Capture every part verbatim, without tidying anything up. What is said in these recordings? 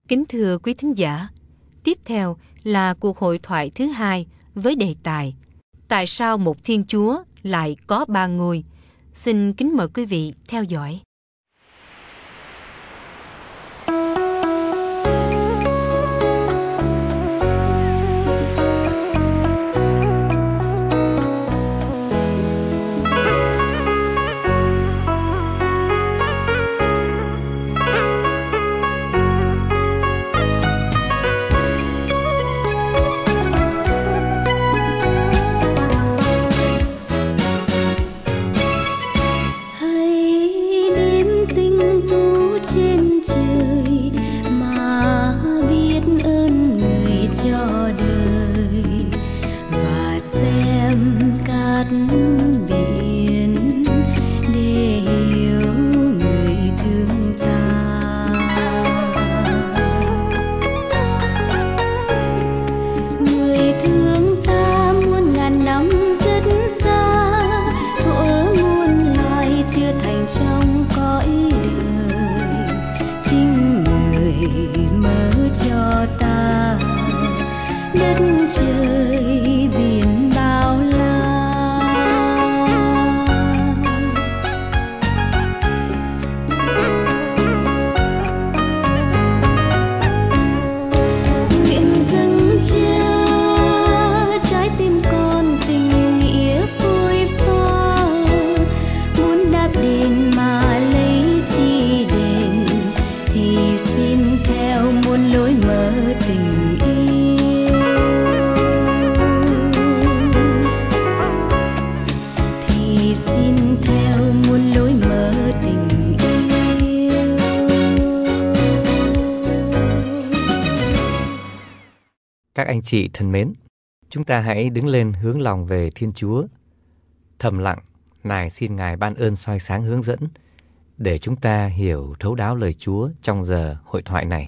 Kính thưa quý thính giả, tiếp theo là cuộc hội thoại thứ hai với đề tài Tại sao một Thiên Chúa lại có ba ngôi? Xin kính mời quý vị theo dõi. Các anh chị thân mến, chúng ta hãy đứng lên hướng lòng về Thiên Chúa. Thầm lặng, nài xin Ngài ban ơn soi sáng hướng dẫn để chúng ta hiểu thấu đáo lời Chúa trong giờ hội thoại này.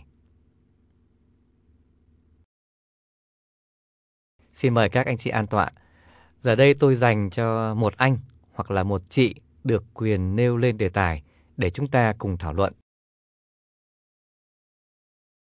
Xin mời các anh chị an tọa. Giờ đây tôi dành cho một anh hoặc là một chị được quyền nêu lên đề tài để chúng ta cùng thảo luận.